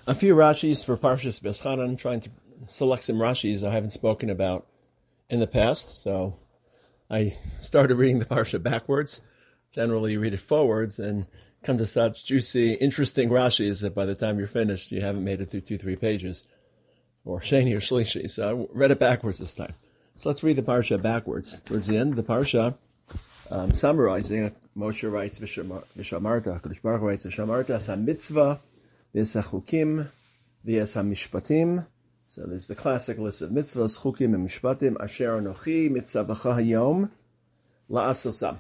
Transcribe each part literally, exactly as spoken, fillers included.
A few Rashis for Parshas Beschanan, trying to select some Rashis I haven't spoken about in the past. So I started reading the Parsha backwards. Generally, you read it forwards and come to such juicy, interesting Rashis that by the time you're finished, you haven't made it through two, three pages, or Sheni or Shlishi. So I read it backwards this time. So let's read the Parsha backwards. Towards the end of the Parsha, um, summarizing, Moshe writes, Vishamarta, Kodesh Baruch Hu writes, Vishamarta, sa mitzvah, V'es ha-chukim, v'es ha-mishpatim. So there's the classic list of mitzvahs, chukim, and mishpatim. Asher anochi mitzavacha hayom la'asosam.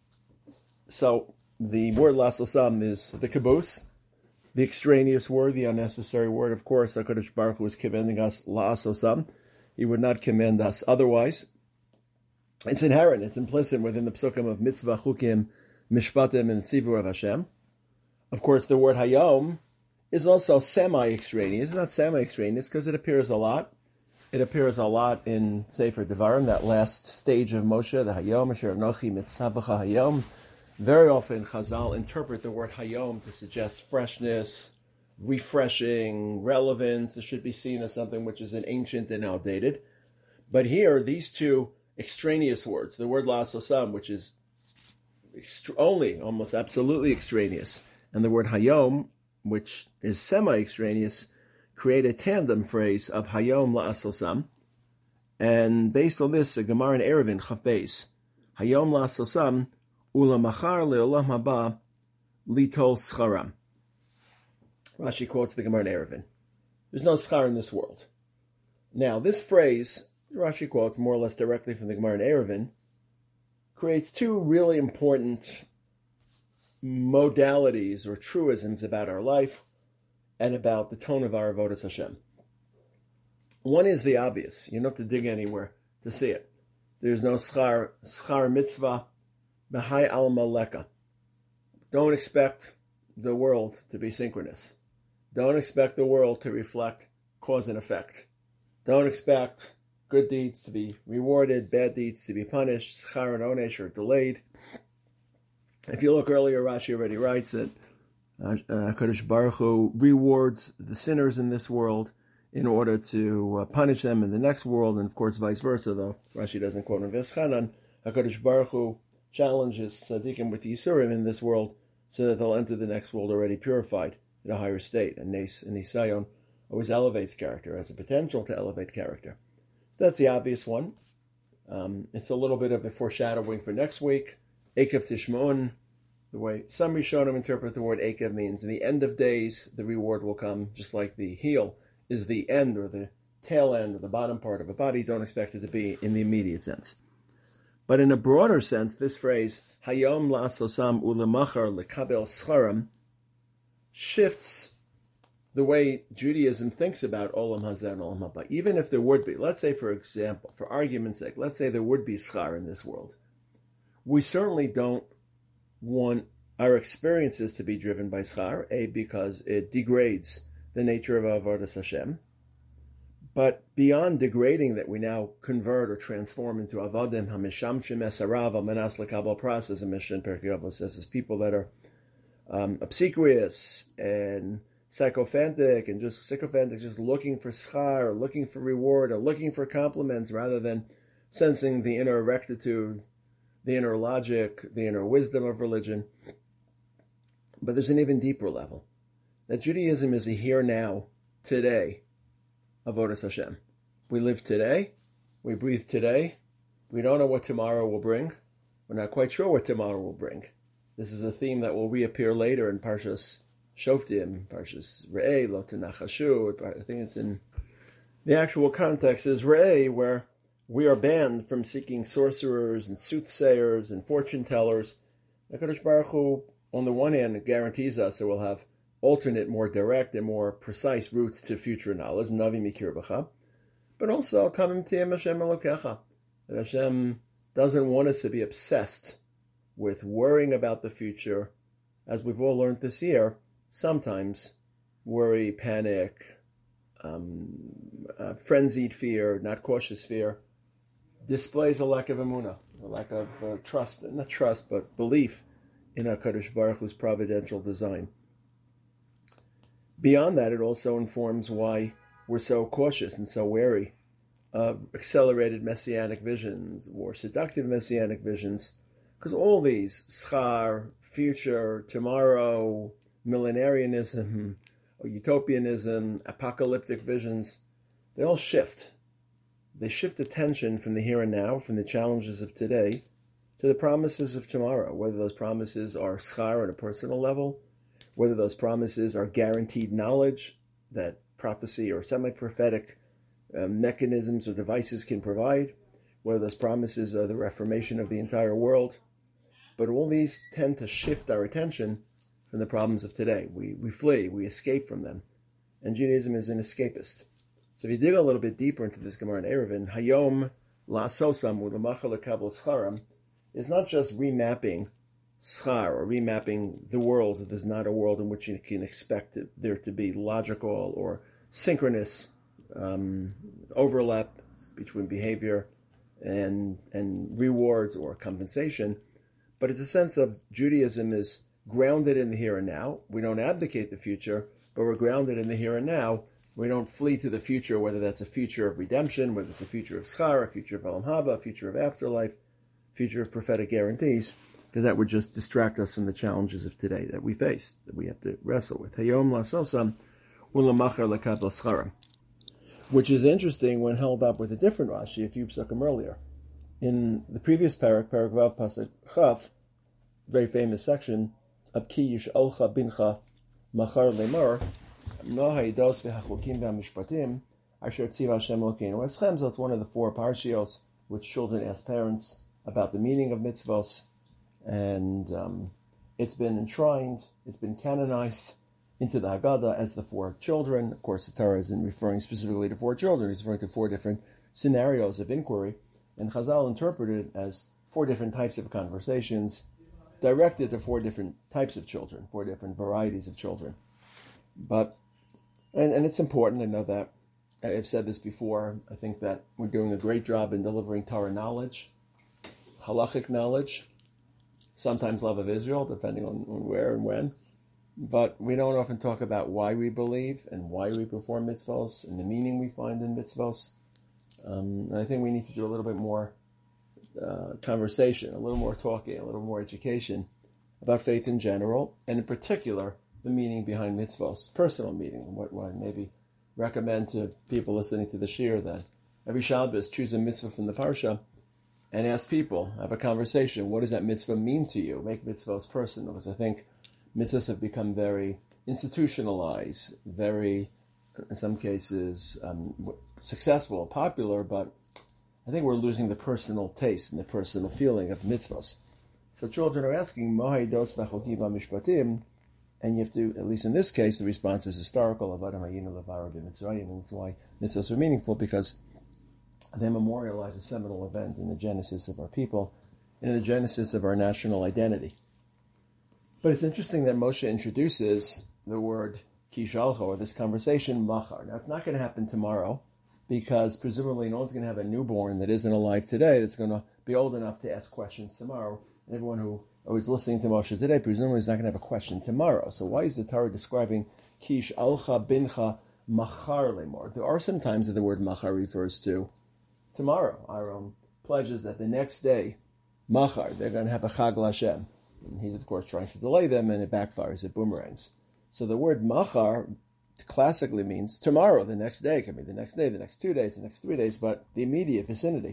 So the word la'asosam is the caboose, the extraneous word, the unnecessary word. Of course, HaKadosh Baruch Hu is commanding us la'asosam. He would not command us otherwise. It's inherent, it's implicit within the psukim of mitzvah, chukim, mishpatim, and tzivur of Hashem. Of course, the word hayom is also semi-extraneous. It's not semi-extraneous because it appears a lot. It appears a lot in Sefer Devarim, that last stage of Moshe, the Hayom, Asher Anochi Mitzavacha Hayom. Very often Chazal interpret the word Hayom to suggest freshness, refreshing, relevance. It should be seen as something which is an ancient and outdated. But here, these two extraneous words, the word La'asosam, which is extra- only, almost absolutely extraneous, and the word Hayom, which is semi-extraneous, create a tandem phrase of Hayom La'asosam. And based on this, a Gemara in Eruvin, Chaf Beis, Hayom La'asosam, Ulamachar Le'olam Haba, Litol Scharam. Rashi quotes the Gemara in Eruvin. There's no schar in this world. Now, this phrase, Rashi quotes more or less directly from the Gemara in Eruvin, creates two really important modalities or truisms about our life and about the tone of our avodas Hashem. One is the obvious. You don't have to dig anywhere to see it. There's no schar, schar mitzvah, b'hai al maleka. Don't expect the world to be synchronous. Don't expect the world to reflect cause and effect. Don't expect good deeds to be rewarded, bad deeds to be punished, schar and onesh are delayed. If you look earlier, Rashi already writes that uh, uh, Kadosh Baruch Hu rewards the sinners in this world in order to uh, punish them in the next world, and of course vice versa, though Rashi doesn't quote in Veschanan. HaKadosh Baruch Hu challenges tzaddikim with Yisurim in this world so that they'll enter the next world already purified in a higher state. And Nes and Nisayon always elevates character, has a potential to elevate character. So that's the obvious one. Um, it's a little bit of a foreshadowing for next week. Ekev Tishmon, the way some Rishonim interpret the word Ekev means in the end of days, the reward will come, just like the heel is the end or the tail end or the bottom part of a body. Don't expect it to be in the immediate sense. But in a broader sense, this phrase, Hayom la'asosam u'lemachar lekabel scharam, shifts the way Judaism thinks about Olam Hazeh and Olam Haba. Even if there would be, let's say for example, for argument's sake, let's say there would be schar in this world. We certainly don't want our experiences to be driven by schar, A, because it degrades the nature of avodas Hashem. But beyond degrading that, we now convert or transform into avodim hameshamshim esarav almanas lekabel pras, as a mission Perkei Avos says, as people that are um, obsequious and sycophantic and just sycophantic, just looking for schar or looking for reward or looking for compliments rather than sensing the inner rectitude, the inner logic, the inner wisdom of religion. But there's an even deeper level. That Judaism is a here now, today, avodas Hashem. We live today, we breathe today, we don't know what tomorrow will bring, we're not quite sure what tomorrow will bring. This is a theme that will reappear later in Parshas Shoftim, Parshas Re'eh, Lo Tenachashu. I think it's in the actual context is Re'eh, where we are banned from seeking sorcerers and soothsayers and fortune tellers. HaKadosh Baruch Hu, on the one hand, guarantees us that we'll have alternate, more direct and more precise routes to future knowledge, Navi Mikir B'cha, but also Kamim Tiyem Hashem Elokecha, that Hashem doesn't want us to be obsessed with worrying about the future. As we've all learned this year, sometimes worry, panic, um, uh, frenzied fear, not cautious fear, displays a lack of emunah, a lack of uh, trust, not trust, but belief in HaKadosh Baruch Hu's providential design. Beyond that, it also informs why we're so cautious and so wary of accelerated messianic visions or seductive messianic visions, because all these, schar, future, tomorrow, millenarianism, or utopianism, apocalyptic visions, they all shift. They shift attention from the here and now, from the challenges of today, to the promises of tomorrow, whether those promises are schar on a personal level, whether those promises are guaranteed knowledge that prophecy or semi-prophetic uh, mechanisms or devices can provide, whether those promises are the reformation of the entire world. But all these tend to shift our attention from the problems of today. We, we flee, we escape from them. And Judaism is an escapist. So if you dig a little bit deeper into this Gemara in Eruvin, Hayom la'asosam u'lamachal lekabel scharam is not just remapping schar or remapping the world. There's not a world in which you can expect it, there to be logical or synchronous um, overlap between behavior and and rewards or compensation. But it's a sense of Judaism is grounded in the here and now. We don't abdicate the future, but we're grounded in the here and now. We don't flee to the future, whether that's a future of redemption, whether it's a future of schar, a future of olam haba, a future of afterlife, future of prophetic guarantees, because that would just distract us from the challenges of today that we face, that we have to wrestle with. Hayom la'asosam u'lamachar lekabel scharam, which is interesting when held up with a different Rashi a few psukim earlier. In the previous parak, parak Vav pasuk Chaf, very famous section of Ki yish'alcha bincha machar lemar, Noha yidos v'hachukim v'hamishpatim asher tziva Hashem Elokeinu eschem. So it's one of the four parshios which children ask parents about the meaning of mitzvos, and um, it's been enshrined, it's been canonized into the Haggadah as the four children. Of course, the Torah isn't referring specifically to four children; it's referring to four different scenarios of inquiry. And Chazal interpreted it as four different types of conversations directed to four different types of children, four different varieties of children. But, and, and it's important, I know that, I've said this before, I think that we're doing a great job in delivering Torah knowledge, halachic knowledge, sometimes love of Israel, depending on, on where and when. But we don't often talk about why we believe and why we perform mitzvos and the meaning we find in mitzvos. Um, and I think we need to do a little bit more uh, conversation, a little more talking, a little more education about faith in general, and in particular, the meaning behind mitzvos, personal meaning. What, what I maybe recommend to people listening to the shir that every Shabbos choose a mitzvah from the parsha and ask people, have a conversation. What does that mitzvah mean to you? Make mitzvahs personal, because I think mitzvahs have become very institutionalized, very, in some cases, um, successful, popular, but I think we're losing the personal taste and the personal feeling of mitzvahs. So children are asking, Mohai dos v'chokim mishpatim, and you have to, at least in this case, the response is historical, Avadam hayinu levarad b'mitzrayim, and that's why mitzvahs are meaningful, because they memorialize a seminal event in the genesis of our people, and in the genesis of our national identity. But it's interesting that Moshe introduces the word kishalcha, or this conversation, machar. Now, it's not going to happen tomorrow, because presumably no one's going to have a newborn that isn't alive today that's going to be old enough to ask questions tomorrow. And everyone who was listening to Moshe today presumably is not going to have a question tomorrow. So why is the Torah describing kish alcha bincha machar lemor? There are some times that the word machar refers to tomorrow. Aaron pledges that the next day, machar, they're going to have a chag l'Hashem. And he's, of course, trying to delay them, and it backfires, it boomerangs. So the word machar classically means tomorrow, the next day. It can be the next day, the next two days, the next three days, but the immediate vicinity.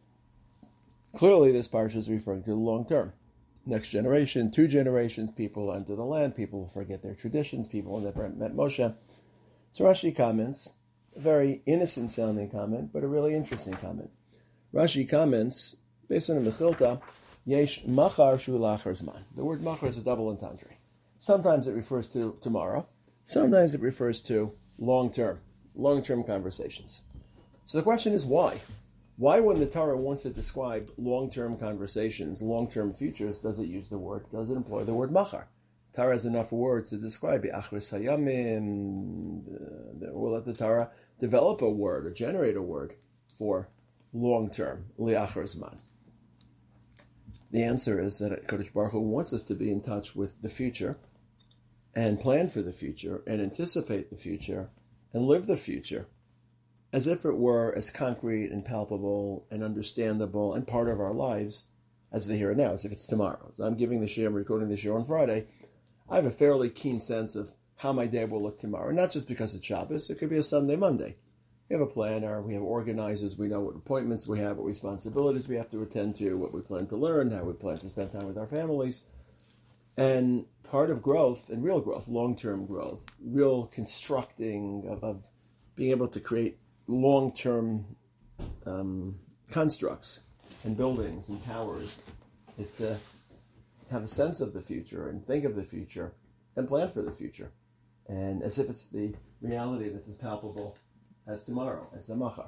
Clearly, this parsha is referring to the long term. Next generation, two generations, people enter the land, people will forget their traditions, people will never met Moshe. So Rashi comments, a very innocent-sounding comment, but a really interesting comment. Rashi comments, based on a Mechilta, Yesh machar shu lachar zman. The word machar is a double entendre. Sometimes it refers to tomorrow, sometimes it refers to long-term, long-term conversations. So the question is why? Why, when the Torah wants to describe long-term conversations, long-term futures, does it use the word, does it employ the word machar? Torah has enough words to describe it. Achris hayamim. We'll let the Torah develop a word or generate a word for long-term, li'achar zman. The answer is that Kodesh Baruch Hu wants us to be in touch with the future, and plan for the future and anticipate the future and live the future as if it were as concrete and palpable and understandable and part of our lives as the here and now, as if it's tomorrow. So I'm giving the share, I'm recording the share on Friday. I have a fairly keen sense of how my day will look tomorrow, not just because it's Shabbos. It could be a Sunday, Monday. We have a planner, we have organizers, we know what appointments we have, what responsibilities we have to attend to, what we plan to learn, how we plan to spend time with our families. And part of growth, and real growth, long-term growth, real constructing of, of being able to create long-term um, constructs and buildings and towers, is to have a sense of the future and think of the future and plan for the future. And as if it's the reality that's as palpable as tomorrow, as the machar.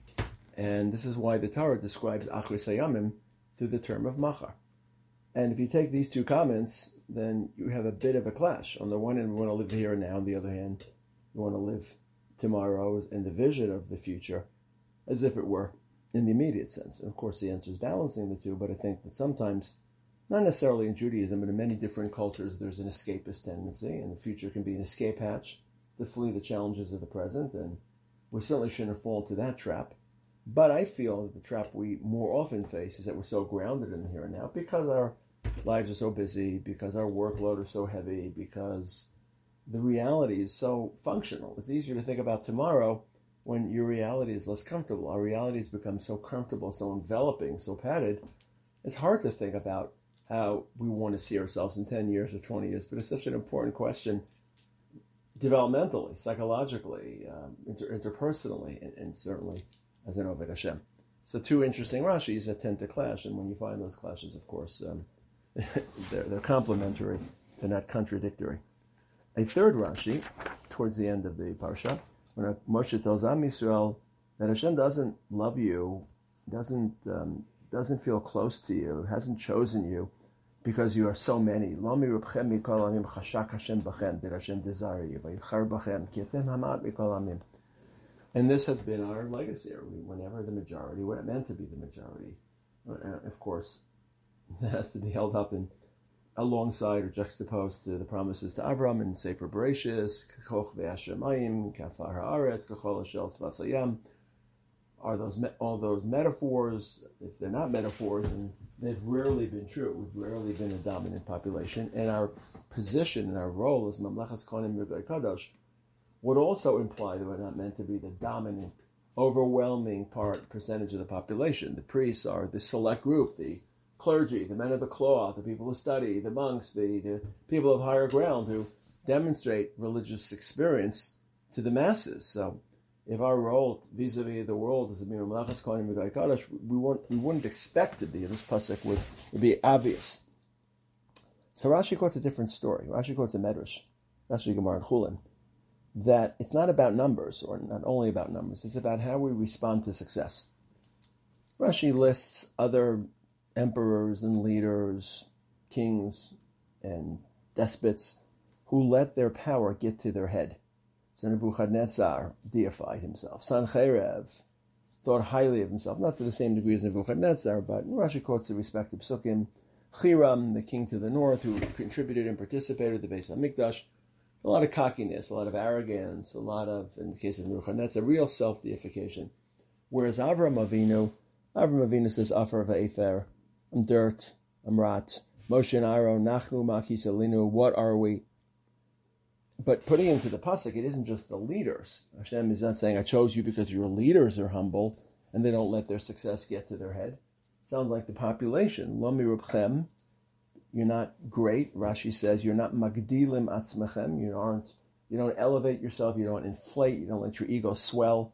And this is why the Torah describes Achris Hayamim through the term of machar. And if you take these two comments, then you have a bit of a clash. On the one hand, we want to live here and now. On the other hand, we want to live tomorrow in the vision of the future as if it were in the immediate sense. And of course, the answer is balancing the two, but I think that sometimes, not necessarily in Judaism, but in many different cultures, there's an escapist tendency, and the future can be an escape hatch to flee the challenges of the present, and we certainly shouldn't fall into that trap. But I feel that the trap we more often face is that we're so grounded in the here and now because our lives are so busy, because our workload is so heavy, because the reality is so functional. It's easier to think about tomorrow when your reality is less comfortable. Our reality has become so comfortable, so enveloping, so padded. It's hard to think about how we want to see ourselves in ten years or twenty years, but it's such an important question developmentally, psychologically, um, inter- interpersonally, and, and certainly as an Oved Hashem. So two interesting Rashis that tend to clash, and when you find those clashes, of course, um, they're, they're complementary, they're not contradictory. A third Rashi, towards the end of the parsha, when Moshe tells Am Yisrael that Hashem doesn't love you, doesn't um, doesn't feel close to you, hasn't chosen you because you are so many. Did Hashem desire you? And this has been our legacy. Whenever the majority, what it meant to be the majority, of course, it has to be held up in alongside or juxtaposed to the promises to Avram in Sefer Bereshis, Kachoch ve'ashamayim, Kafar haaretz, Kachol hashel svasayam. Are those all those metaphors? If they're not metaphors, then they've rarely been true. We've rarely been a dominant population, and our position and our role as Mamlechas Kohanim Yudai Kadosh would also imply that we're not meant to be the dominant, overwhelming part percentage of the population. The priests are the select group, the clergy, the men of the cloth, the people who study, the monks, the, the people of higher ground who demonstrate religious experience to the masses. So if our role vis-a-vis the world is to be Mamlechas Kohanim Yudai Kadosh, we wouldn't, we wouldn't expect to be. This pasuk would, would be obvious. So Rashi quotes a different story. Rashi quotes a medrash, Rashi Gemara and Chulin, that it's not about numbers, or not only about numbers, it's about how we respond to success. Rashi lists other emperors and leaders, kings and despots who let their power get to their head. So Nebuchadnezzar deified himself. Sancherev thought highly of himself, not to the same degree as Nebuchadnezzar, but Rashi quotes the respective psukim. Hiram, the king to the north, who contributed and participated in the Beis HaMikdash, a lot of cockiness, a lot of arrogance, a lot of, in the case of Nebuchadnezzar, real self-deification. Whereas Avram Avinu, Avram Avinu says, Afar va'efer, I'm dirt, I'm rot. Moshe and Aaron, Nachnu Makis Elinu, what are we? But putting into the pasuk, it isn't just the leaders. Hashem is not saying, I chose you because your leaders are humble and they don't let their success get to their head. It sounds like the population. Lo mirubchem, you're not great. Rashi says you're not magdilim atzmechem. You aren't. You don't elevate yourself. You don't inflate. You don't let your ego swell.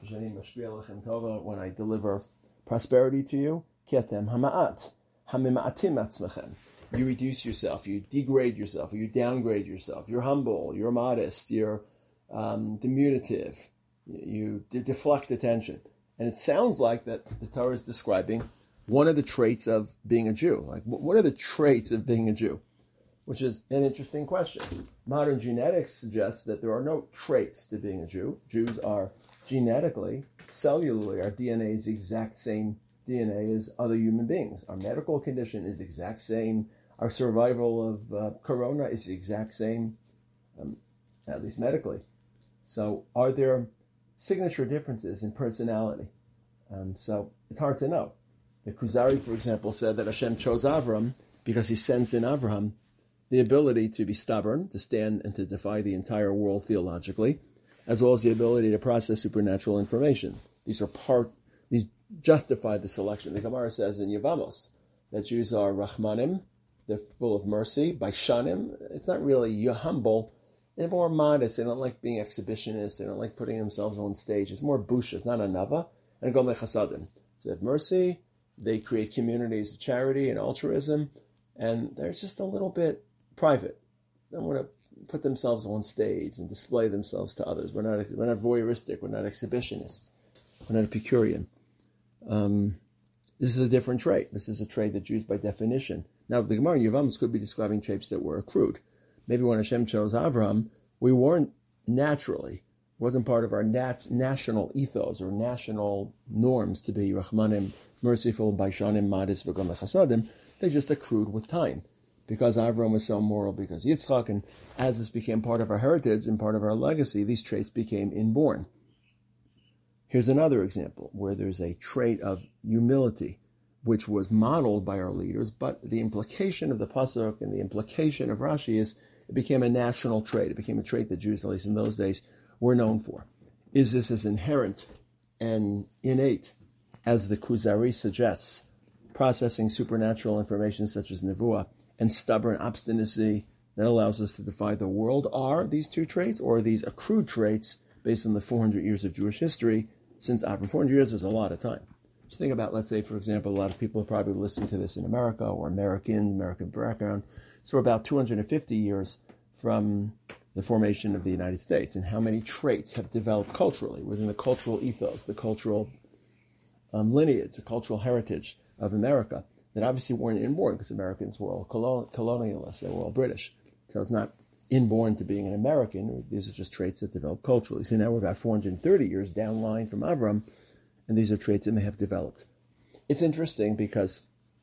When I deliver prosperity to you, ketem hamaat hamimaatim atzmechem. You reduce yourself. You degrade yourself. You downgrade yourself. You're humble. You're modest. You're um, diminutive. You, you deflect attention. And it sounds like that the Torah is describing one of the traits of being a Jew. Like, what are the traits of being a Jew? Which is an interesting question. Modern genetics suggests that there are no traits to being a Jew. Jews are genetically, cellularly, our D N A is the exact same D N A as other human beings. Our medical condition is the exact same. Our survival of uh, corona is the exact same. um, at least medically. So are there signature differences in personality? Um, so it's hard to know. The Kuzari, for example, said that Hashem chose Avram because he sensed in Avraham the ability to be stubborn, to stand and to defy the entire world theologically, as well as the ability to process supernatural information. These are part, these justify the selection. The Gemara says in Yevamos that Jews are Rahmanim, they're full of mercy. By Shanim, it's not really you're humble, they're more modest, they don't like being exhibitionists, they don't like putting themselves on stage. It's more busha, it's not a nava, and Gomei Chasadim. So they have mercy, they create communities of charity and altruism, and they're just a little bit private. They don't want to put themselves on stage and display themselves to others. We're not we're not voyeuristic. We're not exhibitionists. We're not Epicurean. Um, this is a different trait. This is a trait that Jews, by definition. Now, the Gemara in Yevamos could be describing traits that were accrued. Maybe when Hashem chose Avram, we weren't naturally, wasn't part of our nat- national ethos or national norms to be Rachmanim, merciful, Baishanim, modest, V'gomei Chasadim. They just accrued with time. Because Avram was so moral, because Yitzchak, and as this became part of our heritage and part of our legacy, these traits became inborn. Here's another example where there's a trait of humility, which was modeled by our leaders, but the implication of the Pasuk and the implication of Rashi is it became a national trait. It became a trait that Jews, at least in those days, were known for. Is this as inherent and innate as the Kuzari suggests, processing supernatural information such as Nevuah, and stubborn obstinacy that allows us to defy the world are these two traits, or are these accrued traits based on the four hundred years of Jewish history since Avram? four hundred years is a lot of time. Just think about, let's say, for example, a lot of people probably listen to this in America or American, American background. So we're about two hundred fifty years from the formation of the United States, and how many traits have developed culturally within the cultural ethos, the cultural um, lineage, the cultural heritage of America, that obviously weren't inborn because Americans were all colon- colonialists, they were all British. So it's not inborn to being an American. These are just traits that develop culturally. So now we're about four hundred thirty years down line from Avram, and these are traits that may have developed. It's interesting because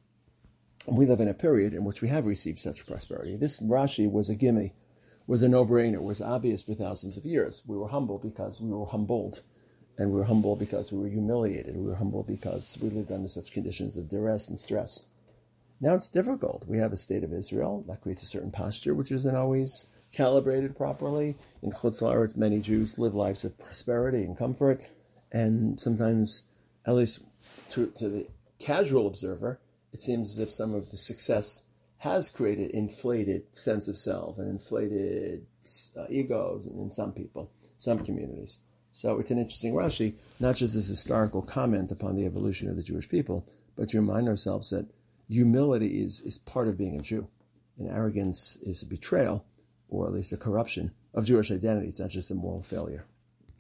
we live in a period in which we have received such prosperity. This Rashi was a gimme, was a no-brainer, was obvious for thousands of years. We were humble because we were humbled. And we were humble because we were humiliated. We were humble because we lived under such conditions of duress and stress. Now it's difficult. We have a state of Israel that creates a certain posture, which isn't always calibrated properly. In Chutz La'aretz, many Jews live lives of prosperity and comfort, and sometimes, at least to, to the casual observer, it seems as if some of the success has created inflated sense of self and inflated uh, egos in, in some people, some communities. So it's an interesting Rashi, not just as historical comment upon the evolution of the Jewish people, but to remind ourselves that humility is, is part of being a Jew. And arrogance is a betrayal, or at least a corruption, of Jewish identity. It's not just a moral failure.